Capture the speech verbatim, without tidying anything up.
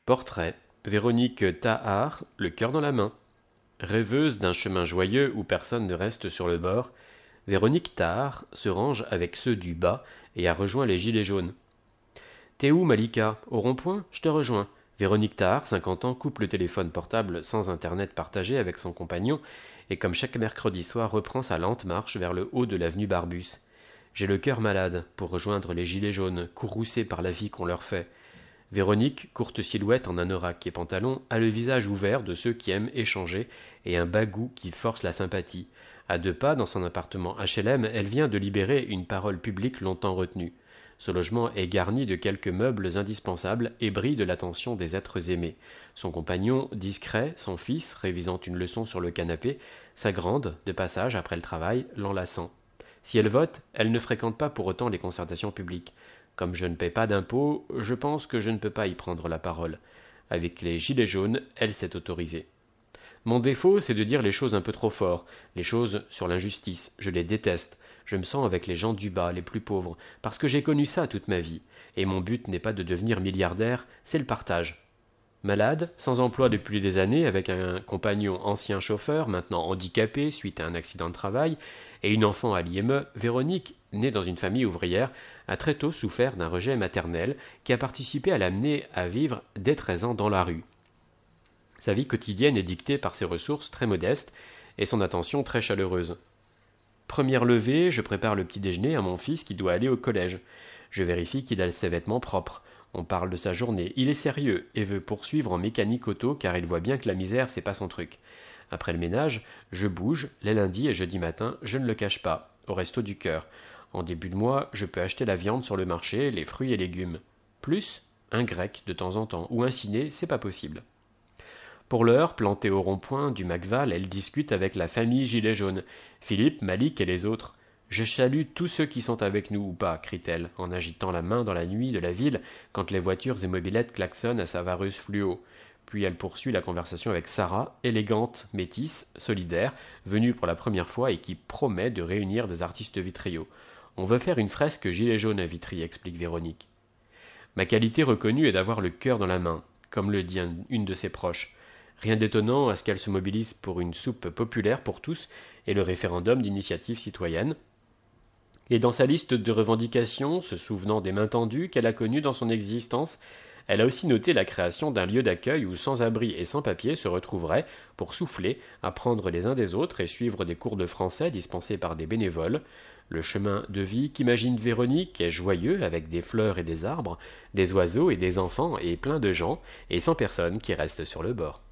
Portrait. Véronique Tahar, le cœur dans la main. Rêveuse d'un chemin joyeux où personne ne reste sur le bord, Véronique Tahar se range avec ceux du bas et a rejoint les gilets jaunes. T'es où, Malika? Au rond-point? Je te rejoins. Véronique Tahar, cinquante ans, coupe le téléphone portable sans internet partagé avec son compagnon et comme chaque mercredi soir reprend sa lente marche vers le haut de l'avenue Barbus. J'ai le cœur malade pour rejoindre les gilets jaunes, courroucés par la vie qu'on leur fait. Véronique, courte silhouette en anorak et pantalon, a le visage ouvert de ceux qui aiment échanger et un bagout qui force la sympathie. À deux pas, dans son appartement H L M, elle vient de libérer une parole publique longtemps retenue. Ce logement est garni de quelques meubles indispensables et brille de l'attention des êtres aimés. Son compagnon, discret, son fils, révisant une leçon sur le canapé, sa grande, de passage après le travail, l'enlaçant. Si elle vote, elle ne fréquente pas pour autant les concertations publiques. Comme je ne paie pas d'impôts, je pense que je ne peux pas y prendre la parole. Avec les gilets jaunes, elle s'est autorisée. Mon défaut, c'est de dire les choses un peu trop fort, les choses sur l'injustice. Je les déteste. Je me sens avec les gens du bas, les plus pauvres, parce que j'ai connu ça toute ma vie. Et mon but n'est pas de devenir milliardaire, c'est le partage. Malade, sans emploi depuis des années, avec un compagnon ancien chauffeur, maintenant handicapé suite à un accident de travail, et une enfant à l'I M E, Véronique, née dans une famille ouvrière, a très tôt souffert d'un rejet maternel qui a participé à l'amener à vivre dès treize ans dans la rue. Sa vie quotidienne est dictée par ses ressources très modestes et son attention très chaleureuse. Première levée, je prépare le petit déjeuner à mon fils qui doit aller au collège. Je vérifie qu'il a ses vêtements propres. On parle de sa journée. Il est sérieux et veut poursuivre en mécanique auto car il voit bien que la misère, c'est pas son truc. Après le ménage, je bouge. Les lundis et jeudis matin, je ne le cache pas, au resto du cœur. En début de mois, je peux acheter la viande sur le marché, les fruits et légumes. Plus, un grec de temps en temps, ou un ciné, c'est pas possible. Pour l'heure, plantée au rond-point du Macval, elle discute avec la famille Gilets jaunes, Philippe, Malik et les autres. Je salue tous ceux qui sont avec nous ou pas, crie-t-elle, en agitant la main dans la nuit de la ville quand les voitures et mobylettes klaxonnent à sa vareuse fluo. Puis elle poursuit la conversation avec Sarah, élégante, métisse, solidaire, venue pour la première fois et qui promet de réunir des artistes vitriaux. On veut faire une fresque gilet jaune à Vitry, explique Véronique. Ma qualité reconnue est d'avoir le cœur dans la main, comme le dit un, une de ses proches. Rien d'étonnant à ce qu'elle se mobilise pour une soupe populaire pour tous et le référendum d'initiative citoyenne. Et dans sa liste de revendications, se souvenant des mains tendues qu'elle a connues dans son existence, elle a aussi noté la création d'un lieu d'accueil où sans-abri et sans-papiers se retrouveraient pour souffler, apprendre les uns des autres et suivre des cours de français dispensés par des bénévoles. Le chemin de vie qu'imagine Véronique est joyeux avec des fleurs et des arbres, des oiseaux et des enfants et plein de gens, et sans personne qui reste sur le bord.